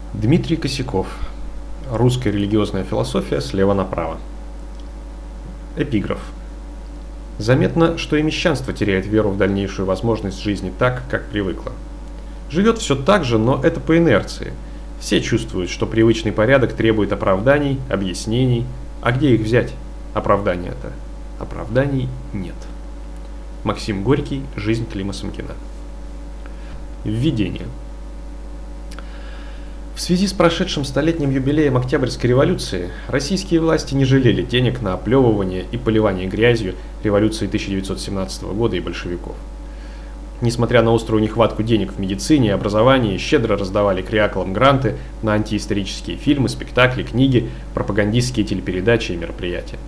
Дмитрий Косяков. Русская религиозная философия слева направо. Эпиграф. Заметно, что и мещанство теряет веру в дальнейшую возможность жизни так, как привыкло. Живет все так же, но это по инерции. Все чувствуют, что привычный порядок требует оправданий, объяснений. А где их взять? Оправдания-то? Оправданий нет. Максим Горький. Жизнь Клима Самкина. Введение. В связи с прошедшим столетним юбилеем Октябрьской революции российские власти не жалели денег на оплевывание и поливание грязью революции 1917 года и большевиков. Несмотря на острую нехватку денег в медицине и образовании, щедро раздавали креаклам гранты на антиисторические фильмы, спектакли, книги, пропагандистские телепередачи и мероприятия.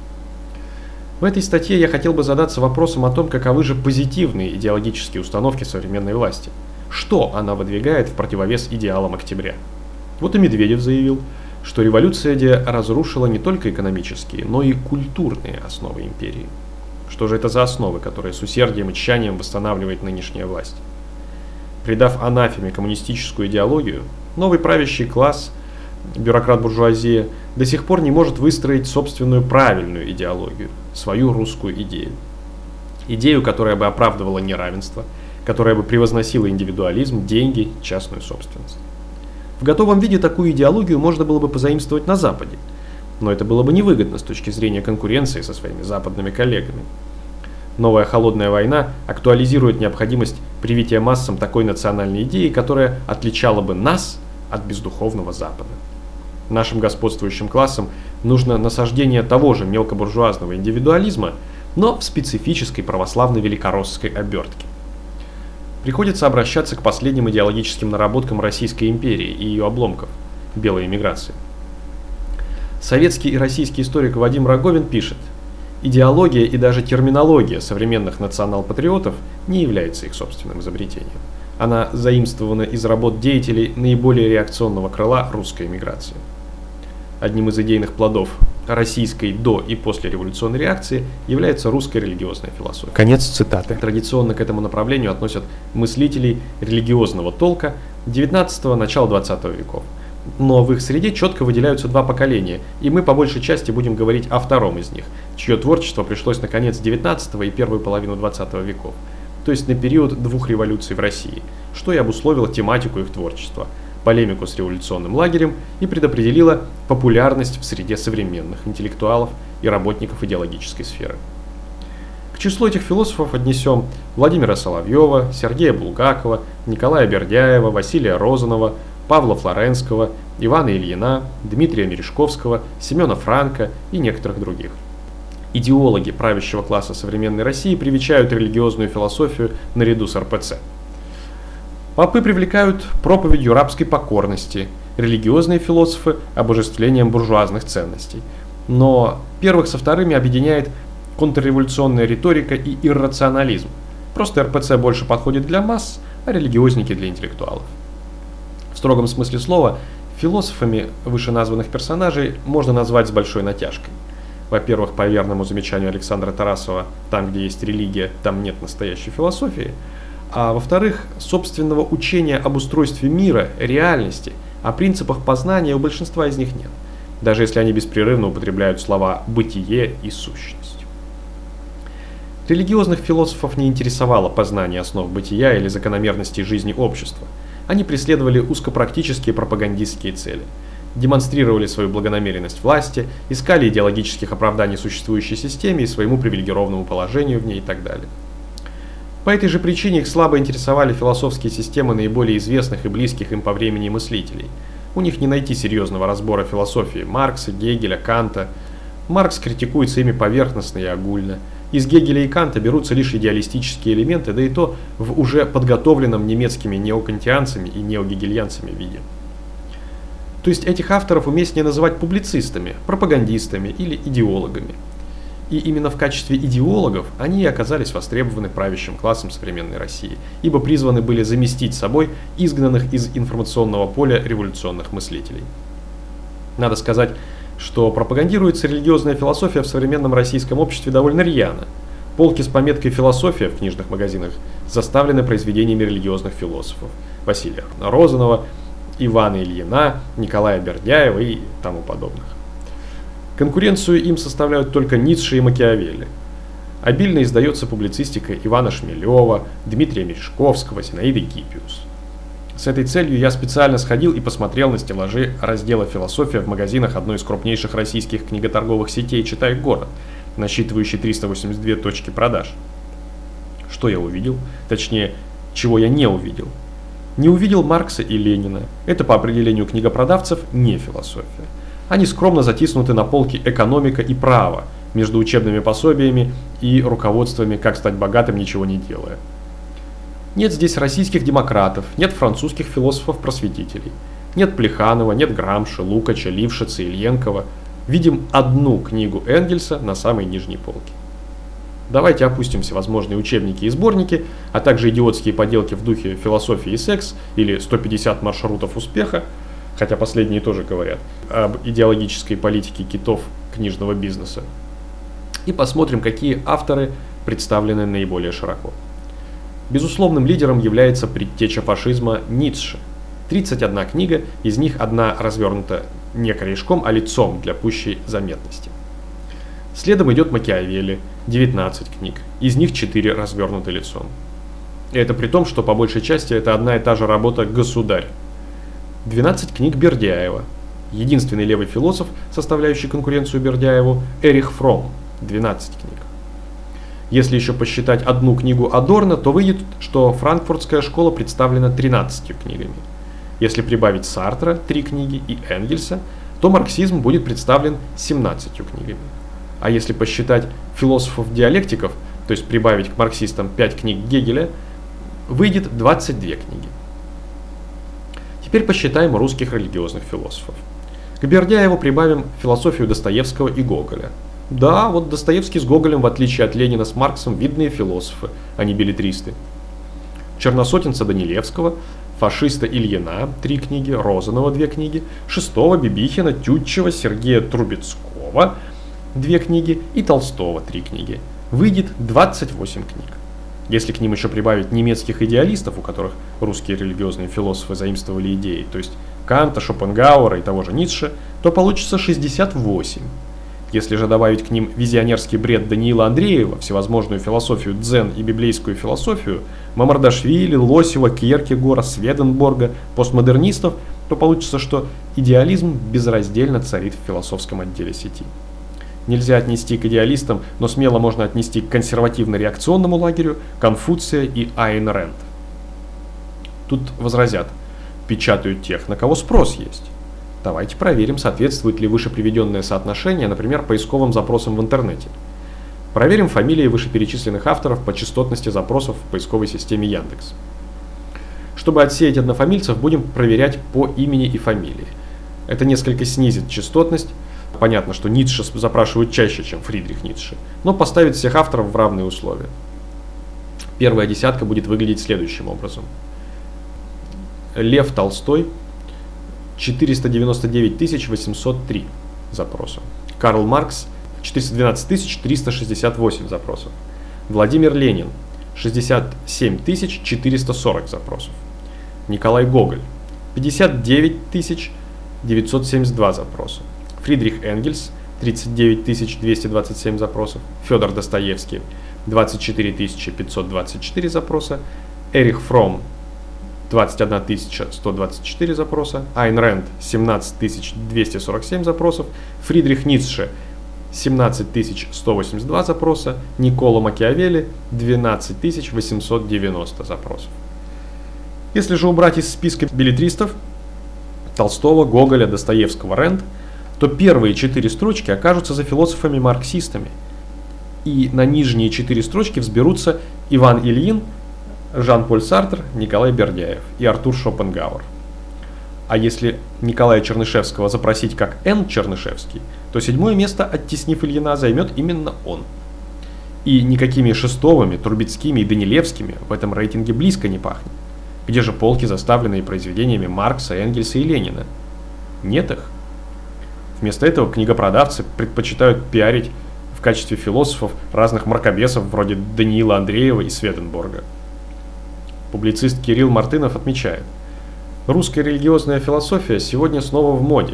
В этой статье я хотел бы задаться вопросом о том, каковы же позитивные идеологические установки современной власти. Что она выдвигает в противовес идеалам октября? Вот и Медведев заявил, что революция разрушила не только экономические, но и культурные основы империи. Что же это за основы, которые с усердием и тщанием восстанавливает нынешняя власть? Придав анафеме коммунистическую идеологию, новый правящий класс, бюрократ-буржуазия, до сих пор не может выстроить собственную правильную идеологию, свою русскую идею. Идею, которая бы оправдывала неравенство, которая бы превозносила индивидуализм, деньги, частную собственность. В готовом виде такую идеологию можно было бы позаимствовать на Западе, но это было бы невыгодно с точки зрения конкуренции со своими западными коллегами. Новая холодная война актуализирует необходимость привития массам такой национальной идеи, которая отличала бы нас от бездуховного Запада. Нашим господствующим классам нужно насаждение того же мелкобуржуазного индивидуализма, но в специфической православно-великоросской обертке. Приходится обращаться к последним идеологическим наработкам Российской империи и ее обломков – белой эмиграции. Советский и российский историк Вадим Роговин пишет: идеология и даже терминология современных национал-патриотов не является их собственным изобретением. Она заимствована из работ деятелей наиболее реакционного крыла русской эмиграции. Одним из идейных плодов российской до и после революционной реакции является русская религиозная философия. Конец цитаты. Традиционно к этому направлению относят мыслителей религиозного толка XIX – начала XX веков. Но в их среде четко выделяются два поколения, и мы по большей части будем говорить о втором из них, чье творчество пришлось на конец XIX и первую половину XX веков, то есть на период двух революций в России, что и обусловило тематику их творчества, полемику с революционным лагерем и предопределило популярность в среде современных интеллектуалов и работников идеологической сферы. К числу этих философов отнесем Владимира Соловьева, Сергея Булгакова, Николая Бердяева, Василия Розанова, Павла Флоренского, Ивана Ильина, Дмитрия Мережковского, Семена Франка и некоторых других. Идеологи правящего класса современной России привечают религиозную философию наряду с РПЦ. Попы привлекают проповедью рабской покорности, религиозные философы – обожествлением буржуазных ценностей. Но первых со вторыми объединяет контрреволюционная риторика и иррационализм. Просто РПЦ больше подходит для масс, а религиозники для интеллектуалов. В строгом смысле слова, философами вышеназванных персонажей можно назвать с большой натяжкой. Во-первых, по верному замечанию Александра Тарасова, там, где есть религия, там нет настоящей философии. А во-вторых, собственного учения об устройстве мира, реальности, о принципах познания у большинства из них нет, даже если они беспрерывно употребляют слова «бытие» и «сущность». Религиозных философов не интересовало познание основ бытия или закономерностей жизни общества. Они преследовали узкопрактические пропагандистские цели, демонстрировали свою благонамеренность власти, искали идеологических оправданий существующей системе и своему привилегированному положению в ней и так далее. По этой же причине их слабо интересовали философские системы наиболее известных и близких им по времени мыслителей. У них не найти серьезного разбора философии Маркса, Гегеля, Канта. Маркс критикуется ими поверхностно и огульно. Из Гегеля и Канта берутся лишь идеалистические элементы, да и то в уже подготовленном немецкими неокантианцами и неогегельянцами виде. То есть этих авторов уместнее называть публицистами, пропагандистами или идеологами. И именно в качестве идеологов они и оказались востребованы правящим классом современной России, ибо призваны были заместить собой изгнанных из информационного поля революционных мыслителей. Надо сказать, что пропагандируется религиозная философия в современном российском обществе довольно рьяно. Полки с пометкой «Философия» в книжных магазинах заставлены произведениями религиозных философов Василия Розанова, Ивана Ильина, Николая Бердяева и тому подобных. Конкуренцию им составляют только Ницше и Макиавелли. Обильно издается публицистика Ивана Шмелева, Дмитрия Мережковского, Зинаиды Гиппиус. С этой целью я специально сходил и посмотрел на стеллажи раздела «Философия» в магазинах одной из крупнейших российских книготорговых сетей «Читай город», насчитывающей 382 точки продаж. Что я увидел? Точнее, чего я не увидел? Не увидел Маркса и Ленина. Это по определению книгопродавцев не философия. Они скромно затиснуты на полке «Экономика» и «Право» между учебными пособиями и руководствами «Как стать богатым, ничего не делая». Нет здесь российских демократов, нет французских философов-просветителей, нет Плеханова, нет Грамши, Лукача, Лившица, Ильенкова. Видим одну книгу Энгельса на самой нижней полке. Давайте опустим всевозможные учебники и сборники, а также идиотские поделки в духе «Философия и секс» или «150 маршрутов успеха», хотя последние тоже говорят об идеологической политике китов книжного бизнеса, и посмотрим, какие авторы представлены наиболее широко. Безусловным лидером является предтеча фашизма Ницше. 31 книга, из них одна развернута не корешком, а лицом для пущей заметности. Следом идет Макиавелли, 19 книг, из них 4 развернуты лицом. И это при том, что по большей части это одна и та же работа «Государь». 12 книг Бердяева. Единственный левый философ, составляющий конкуренцию Бердяеву, Эрих Фромм, 12 книг. Если еще посчитать одну книгу Адорно, то выйдет, что франкфуртская школа представлена 13 книгами. Если прибавить Сартра, 3 книги, и Энгельса, то марксизм будет представлен 17 книгами. А если посчитать философов-диалектиков, то есть прибавить к марксистам 5 книг Гегеля, выйдет 22 книги. Теперь посчитаем русских религиозных философов. К Бердяеву прибавим философию Достоевского и Гоголя. Да, вот Достоевский с Гоголем, в отличие от Ленина с Марксом, видные философы, а не беллетристы. Черносотенца Данилевского, фашиста Ильина, 3 книги, Розанова, 2 книги, Шестого, Бибихина, Тютчева, Сергея Трубецкого, 2 книги и Толстого, 3 книги. Выйдет 28 книг. Если к ним еще прибавить немецких идеалистов, у которых русские религиозные философы заимствовали идеи, то есть Канта, Шопенгауэра и того же Ницше, то получится 68. Если же добавить к ним визионерский бред Даниила Андреева, всевозможную философию дзен и библейскую философию, Мамардашвили, Лосева, Кьеркегора, Сведенборга, постмодернистов, то получится, что идеализм безраздельно царит в философском отделе сети. Нельзя отнести к идеалистам, но смело можно отнести к консервативно-реакционному лагерю Конфуция и Айн Рэнд. Тут возразят, печатают тех, на кого спрос есть. Давайте проверим, соответствует ли выше приведенное соотношение, например, поисковым запросам в интернете. Проверим фамилии вышеперечисленных авторов по частотности запросов в поисковой системе Яндекс. Чтобы отсеять однофамильцев, будем проверять по имени и фамилии. Это несколько снизит частотность. Понятно, что Ницше запрашивают чаще, чем Фридрих Ницше, но поставит всех авторов в равные условия. Первая десятка будет выглядеть следующим образом. Лев Толстой, 499 803 запроса. Карл Маркс, 412 368 запросов. Владимир Ленин, 67 440 запросов. Николай Гоголь, 59 972 запроса. Фридрих Энгельс, 39 227 запросов. Федор Достоевский, 24 524 запроса. Эрих Фромм, 21 124 запроса. Айн Рэнд, 17 247 запросов. Фридрих Ницше, 17 182 запроса. Никколо Макиавелли, 12 890 запросов. Если же убрать из списка беллетристов Толстого, Гоголя, Достоевского, Рэнд, то первые 4 строчки окажутся за философами-марксистами. И на нижние 4 строчки взберутся Иван Ильин, Жан-Поль Сартр, Николай Бердяев и Артур Шопенгауэр. А если Николая Чернышевского запросить как Н. Чернышевский, то 7-е место, оттеснив Ильина, займет именно он. И никакими Шестовыми, Трубецкими и Данилевскими в этом рейтинге близко не пахнет. Где же полки, заставленные произведениями Маркса, Энгельса и Ленина? Нет их. Вместо этого книгопродавцы предпочитают пиарить в качестве философов разных мракобесов вроде Даниила Андреева и Сведенборга. Публицист Кирилл Мартынов отмечает, Русская религиозная философия сегодня снова в моде,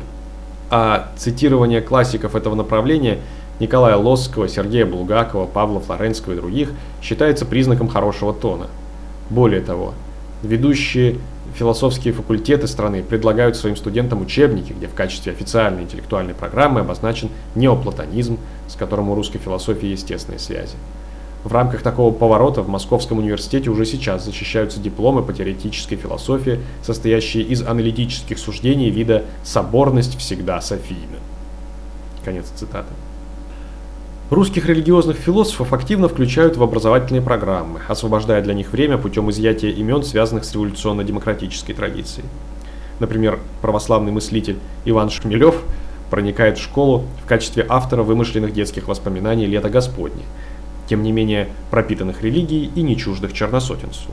а цитирование классиков этого направления Николая Лосского, Сергея Булгакова, Павла Флоренского и других считается признаком хорошего тона. Более того, ведущие философские факультеты страны предлагают своим студентам учебники, где в качестве официальной интеллектуальной программы обозначен неоплатонизм, с которым у русской философии есть тесные связи. В рамках такого поворота в Московском университете уже сейчас защищаются дипломы по теоретической философии, состоящие из аналитических суждений вида «соборность всегда Софийна». Конец цитаты. Русских религиозных философов активно включают в образовательные программы, освобождая для них время путем изъятия имен, связанных с революционно-демократической традицией. Например, православный мыслитель Иван Шмелев проникает в школу в качестве автора вымышленных детских воспоминаний «Лето Господне», тем не менее пропитанных религией и не чуждых черносотенству.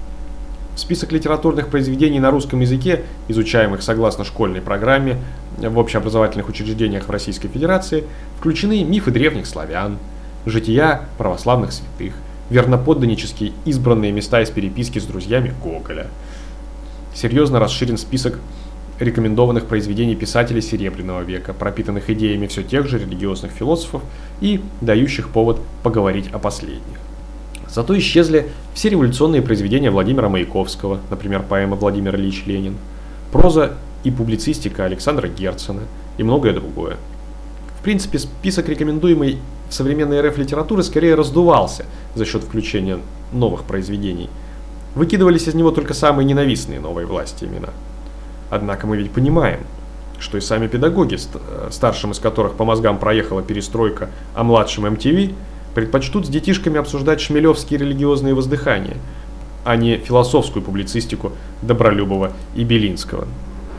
В список литературных произведений на русском языке, изучаемых согласно школьной программе в общеобразовательных учреждениях в Российской Федерации, включены мифы древних славян, жития православных святых, верноподданнические избранные места из переписки с друзьями Гоголя. Серьезно расширен список рекомендованных произведений писателей Серебряного века, пропитанных идеями все тех же религиозных философов и дающих повод поговорить о последних. Зато исчезли все революционные произведения Владимира Маяковского, например, поэма «Владимир Ильич Ленин», проза и публицистика Александра Герцена и многое другое. В принципе, список рекомендуемой в современной РФ литературы скорее раздувался за счет включения новых произведений. Выкидывались из него только самые ненавистные новой власти имена. Однако мы ведь понимаем, что и сами педагоги, старшим из которых по мозгам проехала перестройка, а младшим МТВ, предпочтут с детишками обсуждать шмелевские религиозные воздыхания, а не философскую публицистику Добролюбова и Белинского.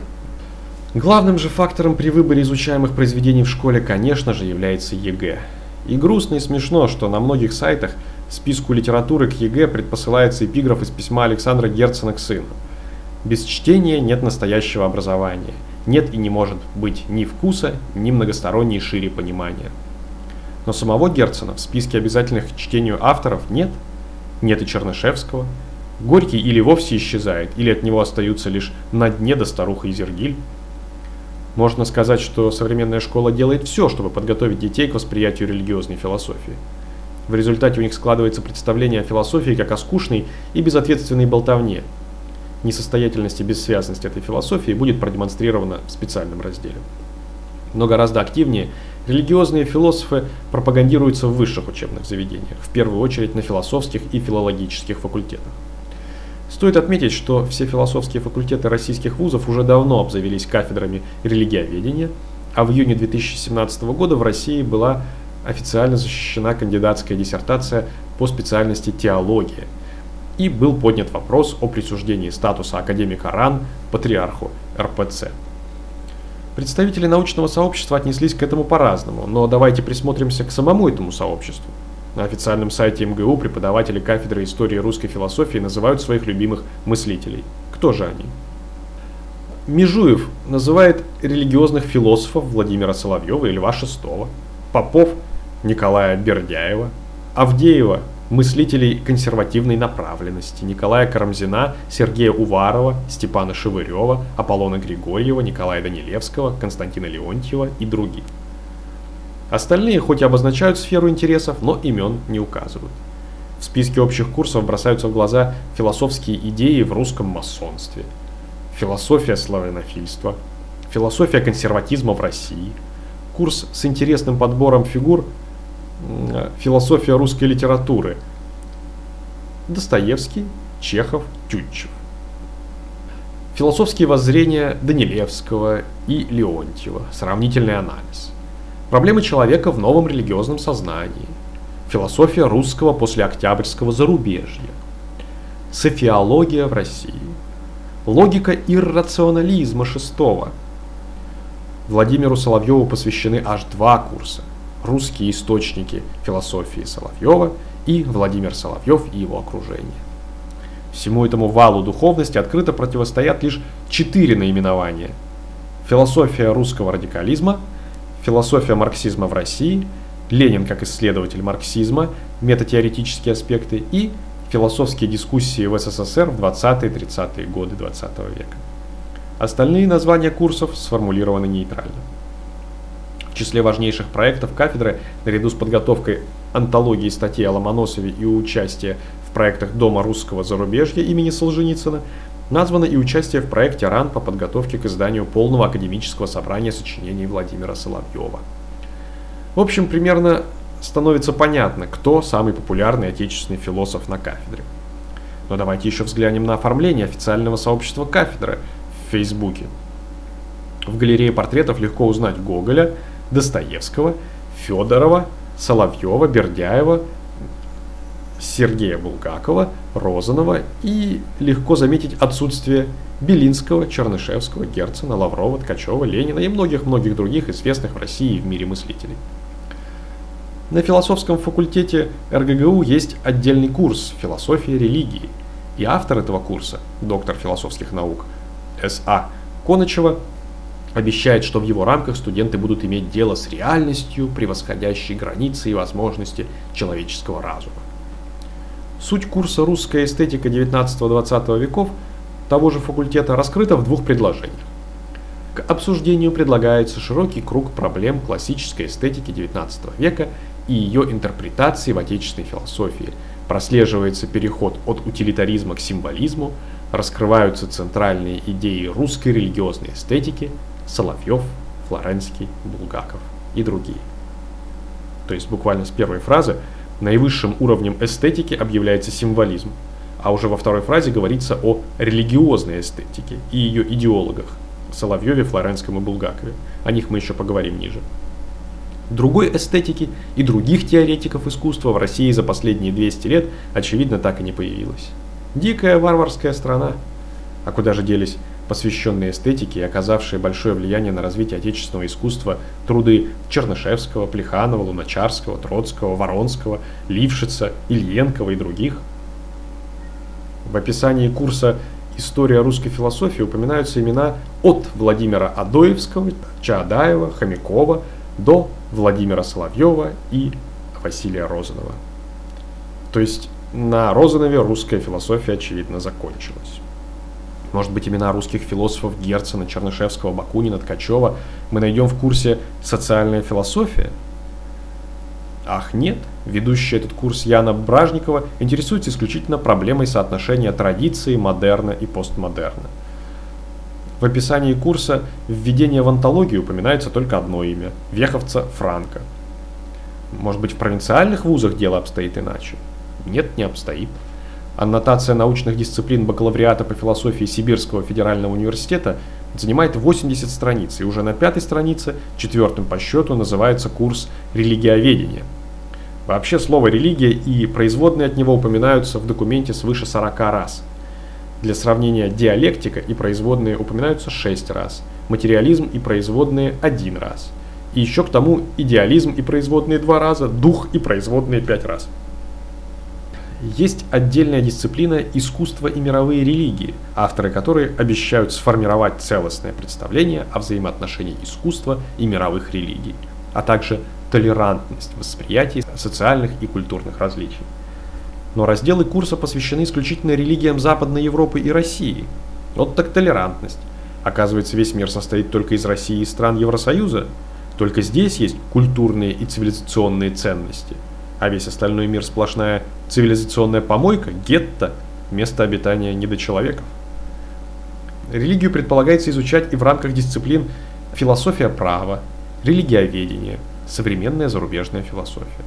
Главным же фактором при выборе изучаемых произведений в школе, конечно же, является ЕГЭ. И грустно и смешно, что на многих сайтах списку литературы к ЕГЭ предпосылается эпиграф из письма Александра Герцена к сыну. «Без чтения нет настоящего образования, нет и не может быть ни вкуса, ни многосторонней шире понимания». Но самого Герцена в списке обязательных к чтению авторов нет, нет и Чернышевского. Горький или вовсе исчезает, или от него остаются лишь «На дне» да «Старуха Изергиль». Можно сказать, что современная школа делает все, чтобы подготовить детей к восприятию религиозной философии. В результате у них складывается представление о философии как о скучной и безответственной болтовне. Несостоятельность и бессвязность этой философии будет продемонстрирована в специальном разделе. Но гораздо активнее религиозные философы пропагандируются в высших учебных заведениях, в первую очередь на философских и филологических факультетах. Стоит отметить, что все философские факультеты российских вузов уже давно обзавелись кафедрами религиоведения, а в июне 2017 года в России была официально защищена кандидатская диссертация по специальности теология, и был поднят вопрос о присуждении статуса академика РАН патриарху РПЦ. Представители научного сообщества отнеслись к этому по-разному, но давайте присмотримся к самому этому сообществу. На официальном сайте МГУ преподаватели кафедры истории русской философии называют своих любимых мыслителей. Кто же они? Межуев называет религиозных философов Владимира Соловьева и Льва VI, Попов – Николая Бердяева, Авдеева – мыслителей консервативной направленности, Николая Карамзина, Сергея Уварова, Степана Шевырева, Аполлона Григорьева, Николая Данилевского, Константина Леонтьева и других. Остальные хоть и обозначают сферу интересов, но имен не указывают. В списке общих курсов бросаются в глаза философские идеи в русском масонстве, философия славянофильства, философия консерватизма в России, курс с интересным подбором фигур философия русской литературы, Достоевский, Чехов, Тютчев. Философские воззрения Данилевского и Леонтьева, сравнительный анализ. Проблемы человека в новом религиозном сознании. Философия русского послеоктябрьского зарубежья. Софиология в России. Логика иррационализма VI. Владимиру Соловьеву посвящены аж 2 курса. Русские источники философии Соловьева и Владимир Соловьев и его окружение. Всему этому валу духовности открыто противостоят лишь 4 наименования. Философия русского радикализма, философия марксизма в России, Ленин как исследователь марксизма, метатеоретические аспекты и философские дискуссии в СССР в 20-30-е годы 20 века. Остальные названия курсов сформулированы нейтрально. В числе важнейших проектов кафедры, наряду с подготовкой антологии статей о Ломоносове и участие в проектах Дома русского зарубежья имени Солженицына, названо и участие в проекте РАН по подготовке к изданию полного академического собрания сочинений Владимира Соловьева. В общем, примерно становится понятно, кто самый популярный отечественный философ на кафедре. Но давайте еще взглянем на оформление официального сообщества кафедры в Фейсбуке. В галерее портретов легко узнать Гоголя, Достоевского, Федорова, Соловьева, Бердяева, Сергея Булгакова, Розанова и легко заметить отсутствие Белинского, Чернышевского, Герцена, Лаврова, Ткачева, Ленина и многих-многих других известных в России и в мире мыслителей. На философском факультете РГГУ есть отдельный курс «Философия религии», и автор этого курса, доктор философских наук С.А. Конычева, обещает, что в его рамках студенты будут иметь дело с реальностью, превосходящей границы и возможности человеческого разума. Суть курса «Русская эстетика XIX-XX веков» того же факультета раскрыта в двух предложениях. К обсуждению предлагается широкий круг проблем классической эстетики XIX века и ее интерпретации в отечественной философии. Прослеживается переход от утилитаризма к символизму, раскрываются центральные идеи русской религиозной эстетики – Соловьев, Флоренский, Булгаков и другие. То есть буквально с первой фразы наивысшим уровнем эстетики объявляется символизм, а уже во второй фразе говорится о религиозной эстетике и ее идеологах – Соловьеве, Флоренском и Булгакове. О них мы еще поговорим ниже. Другой эстетики и других теоретиков искусства в России за последние 200 лет, очевидно, так и не появилось. Дикая варварская страна. А куда же делись посвященные эстетике и оказавшие большое влияние на развитие отечественного искусства труды Чернышевского, Плеханова, Луначарского, Троцкого, Воронского, Лившица, Ильенкова и других? В описании курса «История русской философии» упоминаются имена от Владимира Адоевского, Чаадаева, Хомякова до Владимира Соловьева и Василия Розанова. То есть на Розанове русская философия, очевидно, закончилась. Может быть, имена русских философов Герцена, Чернышевского, Бакунина, Ткачева мы найдем в курсе «Социальная философия»? Ах нет, ведущая этот курс Яна Бражникова интересуется исключительно проблемой соотношения традиции, модерна и постмодерна. В описании курса «Введение в антологию» упоминается только одно имя – Веховца Франка. Может быть, в провинциальных вузах дело обстоит иначе? Нет, не обстоит. Аннотация научных дисциплин бакалавриата по философии Сибирского федерального университета занимает 80 страниц, и уже на 5-й странице, 4-м по счету, называется курс «Религиоведение». Вообще слово «религия» и производные от него упоминаются в документе свыше 40 раз. Для сравнения, диалектика и производные упоминаются 6 раз, материализм и производные 1 раз. И еще к тому идеализм и производные 2 раза, дух и производные 5 раз. Есть отдельная дисциплина «Искусство и мировые религии», авторы которой обещают сформировать целостное представление о взаимоотношении искусства и мировых религий, а также толерантность в восприятии социальных и культурных различий. Но разделы курса посвящены исключительно религиям Западной Европы и России. Вот так толерантность. Оказывается, весь мир состоит только из России и стран Евросоюза. Только здесь есть культурные и цивилизационные ценности. А весь остальной мир сплошная цивилизационная помойка, гетто, место обитания недочеловеков. Религию предполагается изучать и в рамках дисциплин философия права, религиоведение, современная зарубежная философия.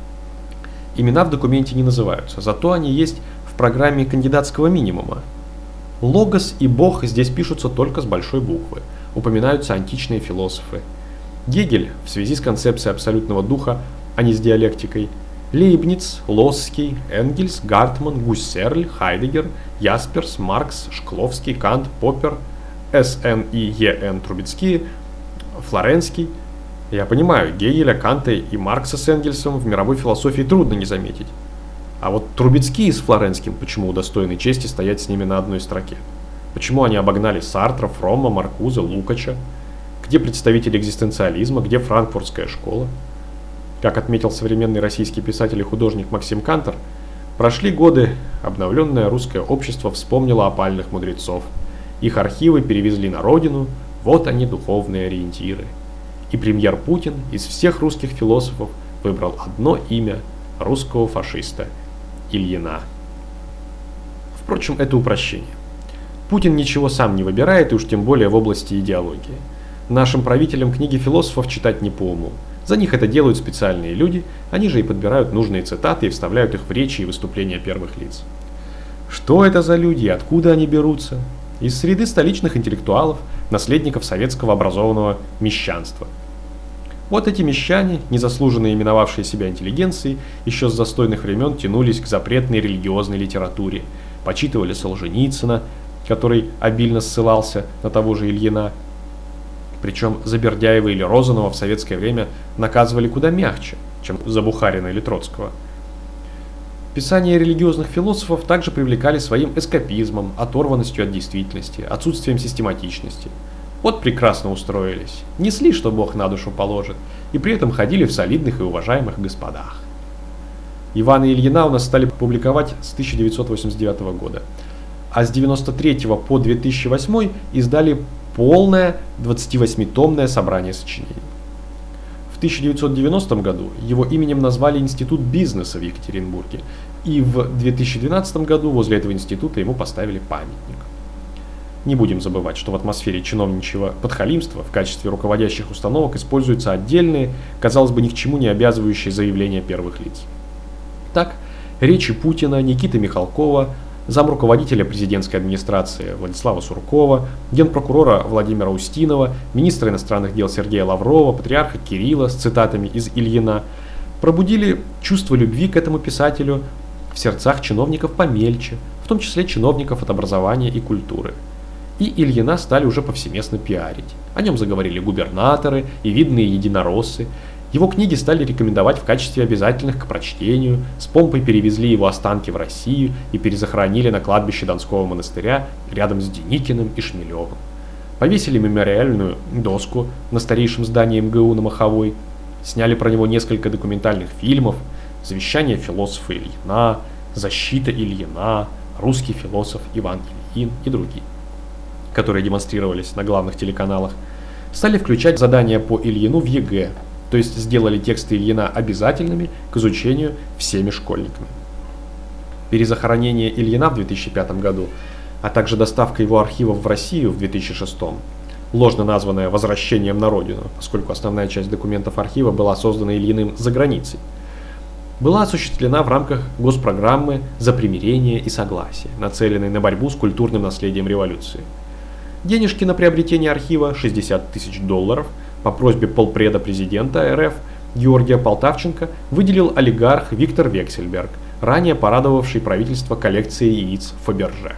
Имена в документе не называются, зато они есть в программе кандидатского минимума. Логос и Бог здесь пишутся только с большой буквы, упоминаются античные философы. Гегель в связи с концепцией абсолютного духа, а не с диалектикой, Лейбниц, Лосский, Энгельс, Гартман, Гуссерль, Хайдеггер, Ясперс, Маркс, Шкловский, Кант, Поппер, С.Н. и Е.Н. Трубецкие, Флоренский. Я понимаю, Гегеля, Канта и Маркса с Энгельсом в мировой философии трудно не заметить. А вот Трубецкие с Флоренским почему удостоены чести стоять с ними на одной строке? Почему они обогнали Сартра, Фромма, Маркуза, Лукача? Где представители экзистенциализма, где франкфуртская школа? Как отметил современный российский писатель и художник Максим Кантор, прошли годы, обновленное русское общество вспомнило опальных мудрецов. Их архивы перевезли на родину, вот они духовные ориентиры. И премьер Путин из всех русских философов выбрал одно имя русского фашиста – Ильина. Впрочем, это упрощение. Путин ничего сам не выбирает, и уж тем более в области идеологии. Нашим правителям книги философов читать не по уму. За них это делают специальные люди, они же и подбирают нужные цитаты и вставляют их в речи и выступления первых лиц. Что это за люди и откуда они берутся? Из среды столичных интеллектуалов, наследников советского образованного мещанства. Вот эти мещане, незаслуженно именовавшие себя интеллигенцией, еще с застойных времен тянулись к запретной религиозной литературе, почитывали Солженицына, который обильно ссылался на того же Ильина. Причем за Бердяева или Розанова в советское время наказывали куда мягче, чем за Бухарина или Троцкого. Писания религиозных философов также привлекали своим эскапизмом, оторванностью от действительности, отсутствием систематичности. Вот прекрасно устроились, несли, что Бог на душу положит, и при этом ходили в солидных и уважаемых господах. Ивана Ильина у нас стали публиковать с 1989 года, а с 1993 по 2008 издали полное 28-томное собрание сочинений. В 1990 году его именем назвали Институт бизнеса в Екатеринбурге, и в 2012 году возле этого института ему поставили памятник. Не будем забывать, что в атмосфере чиновничьего подхалимства в качестве руководящих установок используются отдельные, казалось бы, ни к чему не обязывающие заявления первых лиц. Так, речи Путина, Никиты Михалкова, замруководителя президентской администрации Владислава Суркова, генпрокурора Владимира Устинова, министра иностранных дел Сергея Лаврова, патриарха Кирилла с цитатами из Ильина пробудили чувство любви к этому писателю в сердцах чиновников помельче, в том числе чиновников от образования и культуры. И Ильина стали уже повсеместно пиарить. О нем заговорили губернаторы и видные единороссы. Его книги стали рекомендовать в качестве обязательных к прочтению, с помпой перевезли его останки в Россию и перезахоронили на кладбище Донского монастыря рядом с Деникиным и Шмелевым. Повесили мемориальную доску на старейшем здании МГУ на Маховой, сняли про него несколько документальных фильмов: «Завещание философа Ильина», «Защита Ильина», «Русский философ Иван Ильин» и другие, которые демонстрировались на главных телеканалах. Стали включать задания по Ильину в ЕГЭ, то есть сделали тексты Ильина обязательными к изучению всеми школьниками. Перезахоронение Ильина в 2005 году, а также доставка его архивов в Россию в 2006, ложно названное «возвращением на родину», поскольку основная часть документов архива была создана Ильиным за границей, была осуществлена в рамках госпрограммы «За примирение и согласие», нацеленной на борьбу с культурным наследием революции. Денежки на приобретение архива $60 тысяч по просьбе полпреда президента РФ Георгия Полтавченко выделил олигарх Виктор Вексельберг, ранее порадовавший правительство коллекцией яиц Фаберже.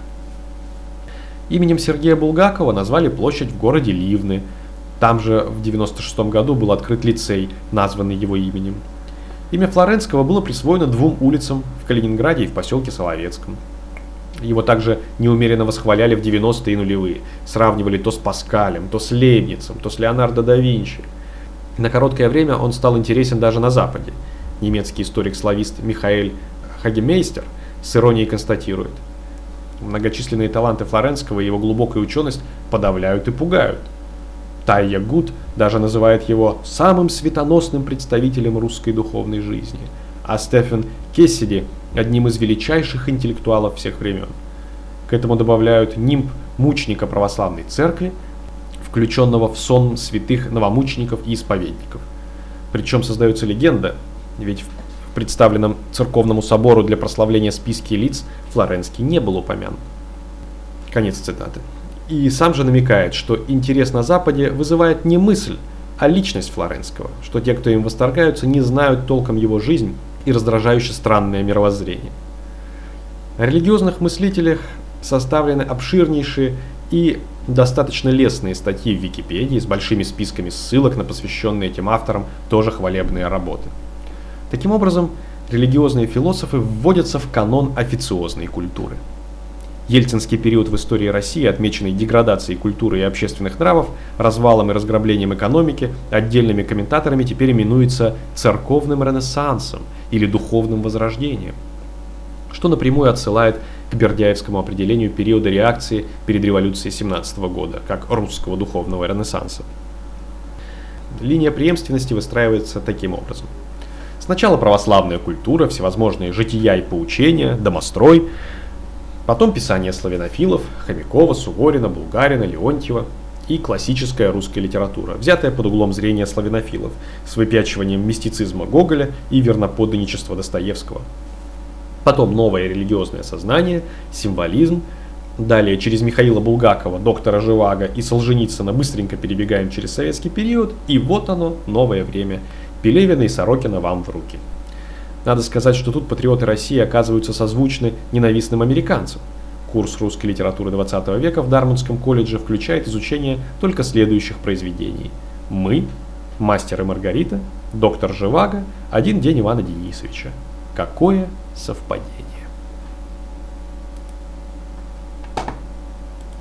Именем Сергея Булгакова назвали площадь в городе Ливны. Там же в 1996 году был открыт лицей, названный его именем. Имя Флоренского было присвоено 2 улицам в Калининграде и в поселке Соловецком. Его также неумеренно восхваляли в 90-е и нулевые, сравнивали то с Паскалем, то с Лейбницем, то с Леонардо да Винчи. На короткое время он стал интересен даже на Западе. Немецкий историк-славист Михаэль Хагемейстер с иронией констатирует: многочисленные таланты Флоренского и его глубокая ученость подавляют и пугают. Тайя Гуд даже называет его самым светоносным представителем русской духовной жизни, а Стефан Кессиди – одним из величайших интеллектуалов всех времен. К этому добавляют нимб мученика православной церкви, включенного в сон святых новомучеников и исповедников. Причем создается легенда, ведь в представленном церковному собору для прославления списке лиц Флоренский не был упомянут. Конец цитаты. И сам же намекает, что интерес на Западе вызывает не мысль, а личность Флоренского, что те, кто им восторгаются, не знают толком его жизнь и раздражающе странное мировоззрение. О религиозных мыслителях составлены обширнейшие и достаточно лестные статьи в Википедии с большими списками ссылок на посвященные этим авторам тоже хвалебные работы. Таким образом, религиозные философы вводятся в канон официозной культуры. Ельцинский период в истории России, отмеченный деградацией культуры и общественных нравов, развалом и разграблением экономики, отдельными комментаторами теперь именуется церковным ренессансом или духовным возрождением, что напрямую отсылает к бердяевскому определению периода реакции перед революцией 17 года, как русского духовного ренессанса. Линия преемственности выстраивается таким образом. Сначала православная культура, всевозможные жития и поучения, домострой, потом писания славянофилов Хомякова, Суворина, Булгарина, Леонтьева и классическая русская литература, взятая под углом зрения славянофилов, с выпячиванием мистицизма Гоголя и верноподданничества Достоевского. Потом новое религиозное сознание, символизм. Далее через Михаила Булгакова, доктора Живаго и Солженицына быстренько перебегаем через советский период, и вот оно, новое время. Пелевина и Сорокина вам в руки. Надо сказать, что тут патриоты России оказываются созвучны ненавистным американцам. Курс русской литературы 20 века в Дармутском колледже включает изучение только следующих произведений: «Мы», «Мастер и Маргарита», «Доктор Живаго», «Один день Ивана Денисовича». Какое совпадение!